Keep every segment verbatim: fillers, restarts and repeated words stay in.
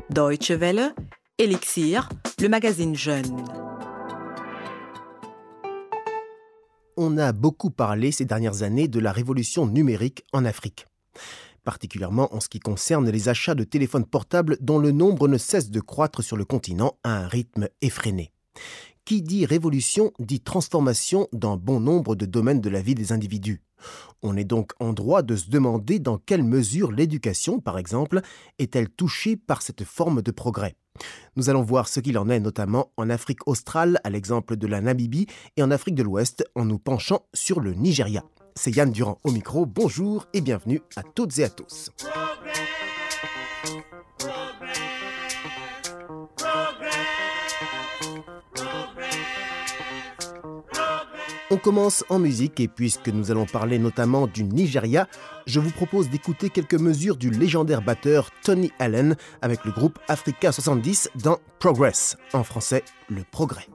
Deutsche Welle, Elixir, le magazine Jeune. On a beaucoup parlé ces dernières années de la révolution numérique en Afrique, particulièrement en ce qui concerne les achats de téléphones portables dont le nombre ne cesse de croître sur le continent à un rythme effréné. Qui dit révolution dit transformation dans bon nombre de domaines de la vie des individus. On est donc en droit de se demander dans quelle mesure l'éducation, par exemple, est-elle touchée par cette forme de progrès. Nous allons voir ce qu'il en est notamment en Afrique australe, à l'exemple de la Namibie, et en Afrique de l'Ouest, en nous penchant sur le Nigeria. C'est Yann Durand au micro, bonjour et bienvenue à toutes et à tous. On commence en musique et puisque nous allons parler notamment du Nigeria, je vous propose d'écouter quelques mesures du légendaire batteur Tony Allen avec le groupe Africa soixante-dix dans Progress, en français, le progrès.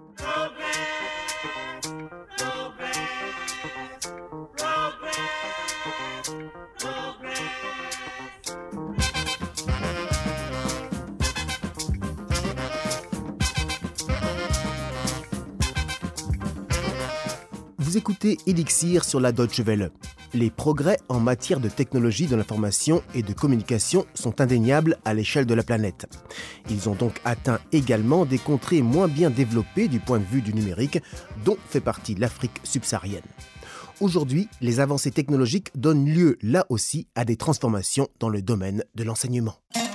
Vous écoutez Elixir sur la Deutsche Welle. Les progrès en matière de technologie de l'information et de communication sont indéniables à l'échelle de la planète. Ils ont donc atteint également des contrées moins bien développées du point de vue du numérique, dont fait partie l'Afrique subsaharienne. Aujourd'hui, les avancées technologiques donnent lieu là aussi à des transformations dans le domaine de l'enseignement.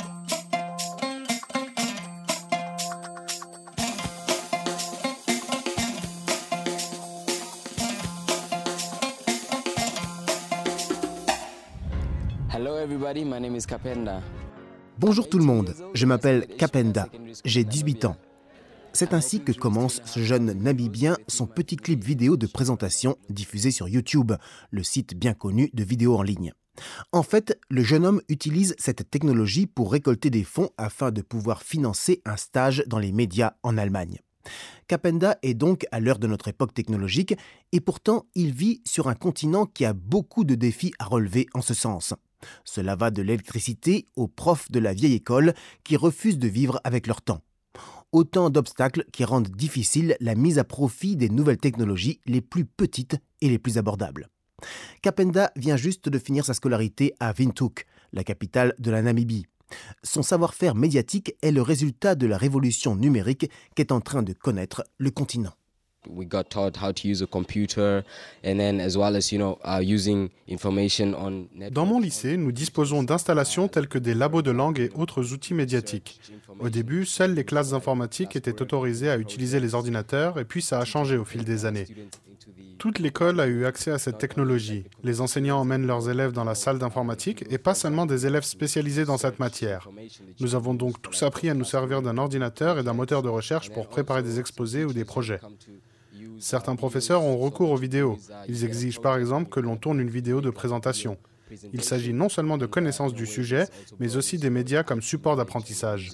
Hello everybody, my name is Kapenda. Bonjour tout le monde, je m'appelle Kapenda, j'ai dix-huit ans. C'est ainsi que commence ce jeune Namibien son petit clip vidéo de présentation diffusé sur YouTube, le site bien connu de vidéos en ligne. En fait, le jeune homme utilise cette technologie pour récolter des fonds afin de pouvoir financer un stage dans les médias en Allemagne. Kapenda est donc à l'heure de notre époque technologique et pourtant il vit sur un continent qui a beaucoup de défis à relever en ce sens. Cela va de l'électricité aux profs de la vieille école qui refusent de vivre avec leur temps. Autant d'obstacles qui rendent difficile la mise à profit des nouvelles technologies les plus petites et les plus abordables. Kapenda vient juste de finir sa scolarité à Windhoek, la capitale de la Namibie. Son savoir-faire médiatique est le résultat de la révolution numérique qu'est en train de connaître le continent. We got taught how to use a computer and then as well as you know uh, using information on Dans mon lycée, nous disposons d'installations telles que des labos de langue et autres outils médiatiques. Au début, seules les classes d'informatique étaient autorisées à utiliser les ordinateurs et puis ça a changé au fil des années. Toute l'école a eu accès à cette technologie. Les enseignants emmènent leurs élèves dans la salle d'informatique et pas seulement des élèves spécialisés dans cette matière. Nous avons donc tous appris à nous servir d'un ordinateur et d'un moteur de recherche pour préparer des exposés ou des projets. Certains professeurs ont recours aux vidéos. Ils exigent par exemple que l'on tourne une vidéo de présentation. Il s'agit non seulement de connaissance du sujet, mais aussi des médias comme support d'apprentissage.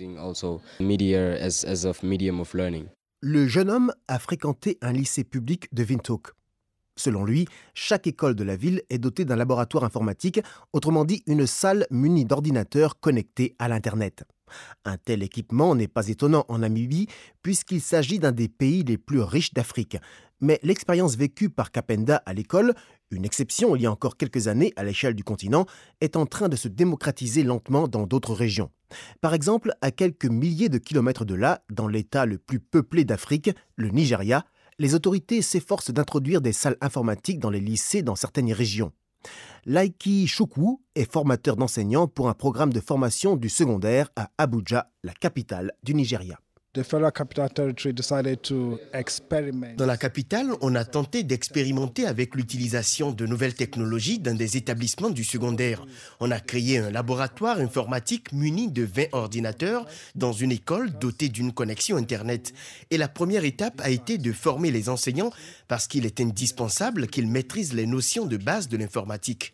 Le jeune homme a fréquenté un lycée public de Windhoek. Selon lui, chaque école de la ville est dotée d'un laboratoire informatique, autrement dit une salle munie d'ordinateurs connectés à l'Internet. Un tel équipement n'est pas étonnant en Namibie puisqu'il s'agit d'un des pays les plus riches d'Afrique. Mais l'expérience vécue par Kapenda à l'école, une exception il y a encore quelques années à l'échelle du continent, est en train de se démocratiser lentement dans d'autres régions. Par exemple, à quelques milliers de kilomètres de là, dans l'état le plus peuplé d'Afrique, le Nigeria, les autorités s'efforcent d'introduire des salles informatiques dans les lycées dans certaines régions. Laiki Chukwu est formateur d'enseignants pour un programme de formation du secondaire à Abuja, la capitale du Nigeria. Dans la capitale, on a tenté d'expérimenter avec l'utilisation de nouvelles technologies dans des établissements du secondaire. On a créé un laboratoire informatique muni de vingt ordinateurs dans une école dotée d'une connexion Internet. Et la première étape a été de former les enseignants parce qu'il est indispensable qu'ils maîtrisent les notions de base de l'informatique.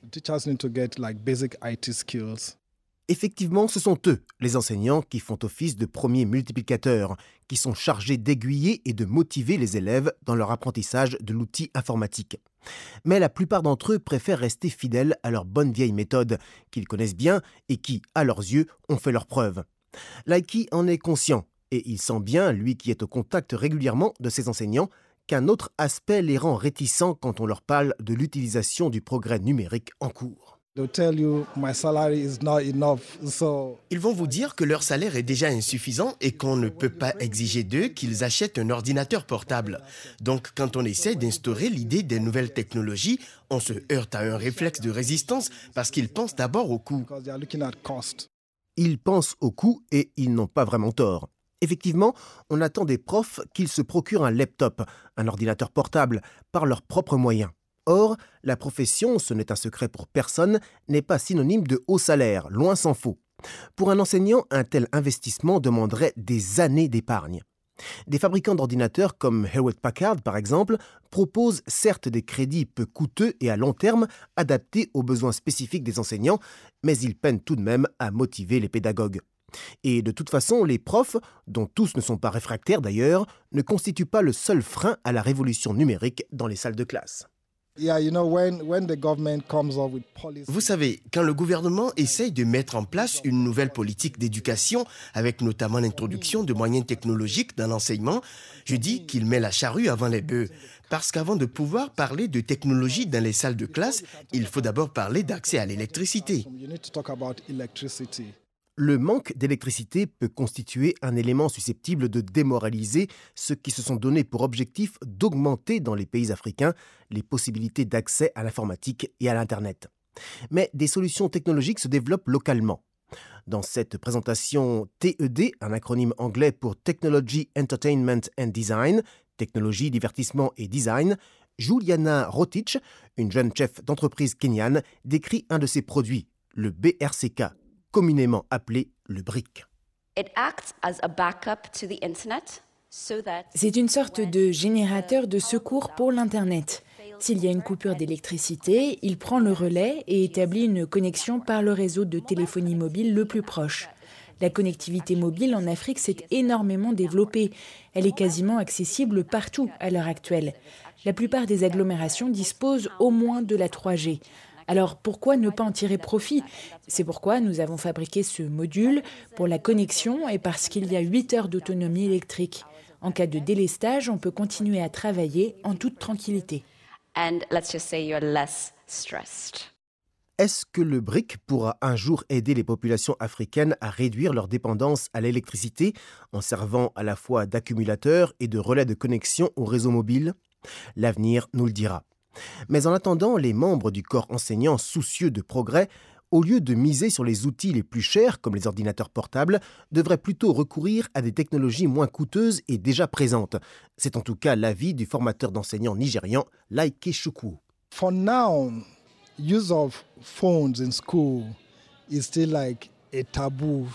Effectivement, ce sont eux, les enseignants, qui font office de premiers multiplicateurs, qui sont chargés d'aiguiller et de motiver les élèves dans leur apprentissage de l'outil informatique. Mais la plupart d'entre eux préfèrent rester fidèles à leur bonne vieille méthode, qu'ils connaissent bien et qui, à leurs yeux, ont fait leurs preuves. Laiki en est conscient et il sent bien, lui qui est au contact régulièrement de ses enseignants, qu'un autre aspect les rend réticents quand on leur parle de l'utilisation du progrès numérique en cours. Ils vont vous dire que leur salaire est déjà insuffisant et qu'on ne peut pas exiger d'eux qu'ils achètent un ordinateur portable. Donc, quand on essaie d'instaurer l'idée des nouvelles technologies, on se heurte à un réflexe de résistance parce qu'ils pensent d'abord au coût. Ils pensent au coût et ils n'ont pas vraiment tort. Effectivement, on attend des profs qu'ils se procurent un laptop, un ordinateur portable, par leurs propres moyens. Or, la profession, ce n'est un secret pour personne, n'est pas synonyme de haut salaire, loin s'en faut. Pour un enseignant, un tel investissement demanderait des années d'épargne. Des fabricants d'ordinateurs comme Hewlett Packard, par exemple, proposent certes des crédits peu coûteux et à long terme, adaptés aux besoins spécifiques des enseignants, mais ils peinent tout de même à motiver les pédagogues. Et de toute façon, les profs, dont tous ne sont pas réfractaires d'ailleurs, ne constituent pas le seul frein à la révolution numérique dans les salles de classe. Vous savez, quand le gouvernement essaye de mettre en place une nouvelle politique d'éducation, avec notamment l'introduction de moyens technologiques dans l'enseignement, je dis qu'il met la charrue avant les bœufs. Parce qu'avant de pouvoir parler de technologie dans les salles de classe, il faut d'abord parler d'accès à l'électricité. Le manque d'électricité peut constituer un élément susceptible de démoraliser ceux qui se sont donné pour objectif d'augmenter dans les pays africains les possibilités d'accès à l'informatique et à l'Internet. Mais des solutions technologiques se développent localement. Dans cette présentation T E D, un acronyme anglais pour Technology, Entertainment and Design, technologie, divertissement et design, Juliana Rotich, une jeune chef d'entreprise kenyane, décrit un de ses produits, le B R C K, communément appelé le brick. C'est une sorte de générateur de secours pour l'Internet. S'il y a une coupure d'électricité, il prend le relais et établit une connexion par le réseau de téléphonie mobile le plus proche. La connectivité mobile en Afrique s'est énormément développée. Elle est quasiment accessible partout à l'heure actuelle. La plupart des agglomérations disposent au moins de la trois G. Alors pourquoi ne pas en tirer profit ? C'est pourquoi nous avons fabriqué ce module pour la connexion et parce qu'il y a huit heures d'autonomie électrique. En cas de délestage, on peut continuer à travailler en toute tranquillité. And let's just say you're less stressed. Est-ce que le brick pourra un jour aider les populations africaines à réduire leur dépendance à l'électricité en servant à la fois d'accumulateurs et de relais de connexion au réseau mobile ? L'avenir nous le dira. Mais en attendant, les membres du corps enseignant soucieux de progrès, au lieu de miser sur les outils les plus chers, comme les ordinateurs portables, devraient plutôt recourir à des technologies moins coûteuses et déjà présentes. C'est en tout cas l'avis du formateur d'enseignants nigérian Laike Chukwu. For now, use of phones in school is still like a taboo.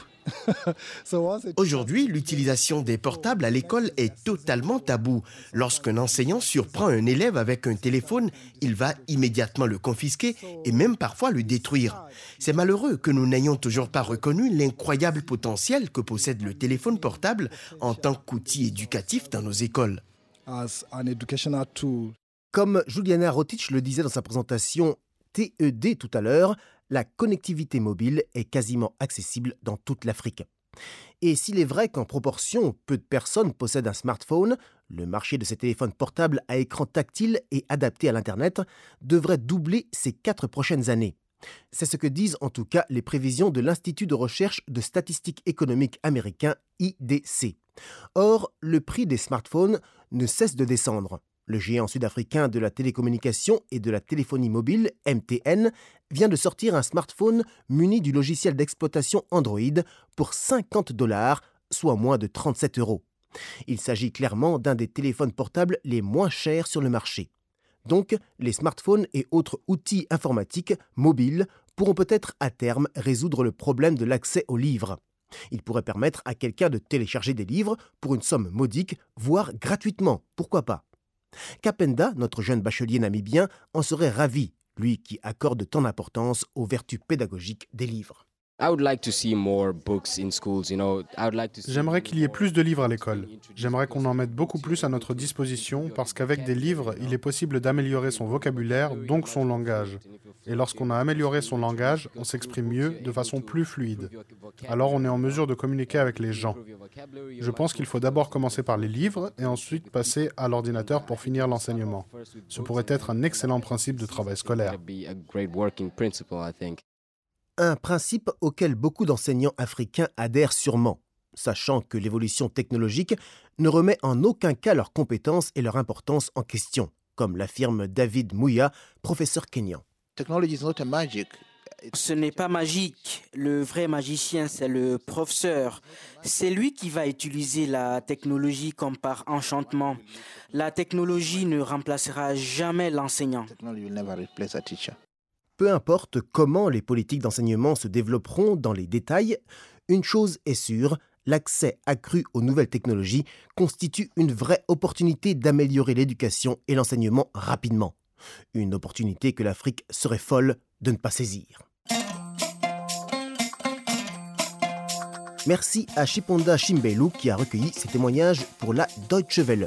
Aujourd'hui, l'utilisation des portables à l'école est totalement tabou. Lorsqu'un enseignant surprend un élève avec un téléphone, il va immédiatement le confisquer et même parfois le détruire. C'est malheureux que nous n'ayons toujours pas reconnu l'incroyable potentiel que possède le téléphone portable en tant qu'outil éducatif dans nos écoles. As an educational tool. Comme Juliana Rotich le disait dans sa présentation T E D tout à l'heure, la connectivité mobile est quasiment accessible dans toute l'Afrique. Et s'il est vrai qu'en proportion, peu de personnes possèdent un smartphone, le marché de ces téléphones portables à écran tactile et adapté à l'Internet devrait doubler ces quatre prochaines années. C'est ce que disent en tout cas les prévisions de l'Institut de recherche de statistiques économiques américain I D C. Or, le prix des smartphones ne cesse de descendre. Le géant sud-africain de la télécommunication et de la téléphonie mobile, M T N, vient de sortir un smartphone muni du logiciel d'exploitation Android pour cinquante dollars, soit moins de trente-sept euros. Il s'agit clairement d'un des téléphones portables les moins chers sur le marché. Donc, les smartphones et autres outils informatiques mobiles pourront peut-être à terme résoudre le problème de l'accès aux livres. Ils pourraient permettre à quelqu'un de télécharger des livres pour une somme modique, voire gratuitement, pourquoi pas. Kapenda, notre jeune bachelier namibien, en serait ravi, lui qui accorde tant d'importance aux vertus pédagogiques des livres. J'aimerais qu'il y ait plus de livres à l'école. J'aimerais qu'on en mette beaucoup plus à notre disposition parce qu'avec des livres, il est possible d'améliorer son vocabulaire, donc son langage. Et lorsqu'on a amélioré son langage, on s'exprime mieux, de façon plus fluide. Alors on est en mesure de communiquer avec les gens. Je pense qu'il faut d'abord commencer par les livres et ensuite passer à l'ordinateur pour finir l'enseignement. Ce pourrait être un excellent principe de travail scolaire. Un principe auquel beaucoup d'enseignants africains adhèrent sûrement, sachant que l'évolution technologique ne remet en aucun cas leurs compétences et leur importance en question, comme l'affirme David Mouya, professeur kényan. Ce n'est pas magique. Le vrai magicien, c'est le professeur. C'est lui qui va utiliser la technologie comme par enchantement. La technologie ne remplacera jamais l'enseignant. Peu importe comment les politiques d'enseignement se développeront dans les détails, une chose est sûre, l'accès accru aux nouvelles technologies constitue une vraie opportunité d'améliorer l'éducation et l'enseignement rapidement. Une opportunité que l'Afrique serait folle de ne pas saisir. Merci à Chiponda Chimbelu qui a recueilli ces témoignages pour la Deutsche Welle.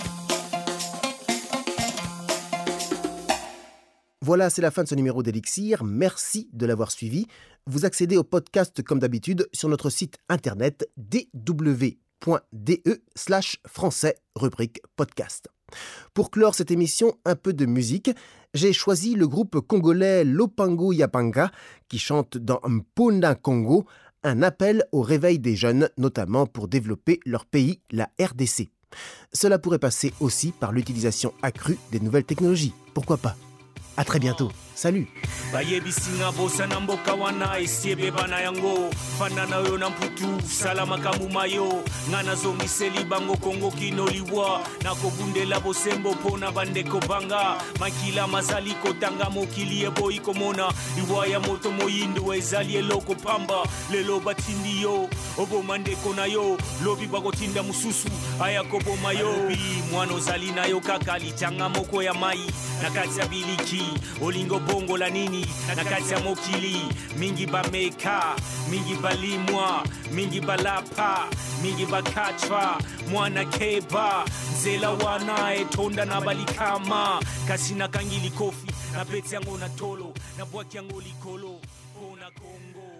Voilà, c'est la fin de ce numéro d'Elixir. Merci de l'avoir suivi. Vous accédez au podcast comme d'habitude sur notre site internet d w point d e slash français, rubrique podcast. Pour clore cette émission, un peu de musique. J'ai choisi le groupe congolais Lopango Yapanga qui chante dans Mponda Congo un appel au réveil des jeunes, notamment pour développer leur pays, la R D C. Cela pourrait passer aussi par l'utilisation accrue des nouvelles technologies. Pourquoi pas ? À très bientôt. Salut. bayebisinga bosana mboka wana esiebe bana yango fanana yo na mputu salama kamumayo ngana zongiseli bango kongo kinoliwa nakobundela bosembo pona bandeko banga makila mazali kotanga mokili eboyi komona iwaya moto moyindo ezali eloko pamba lelo batindi yo obomandeko na yo lobi bakotinda mususu ayakoboma yo bi mwana ozali na yo kaka litanga moko ya mai nakati ya biliki olingo bongo la nini nakati ya mokili mingi bameka mingi balimwa mingi balapa mingi bakachwa mwana keba nzela wana etonda na balikama kasi nakangili kofi na peti yango na tolo na bwaki yango likolo pona Kongo.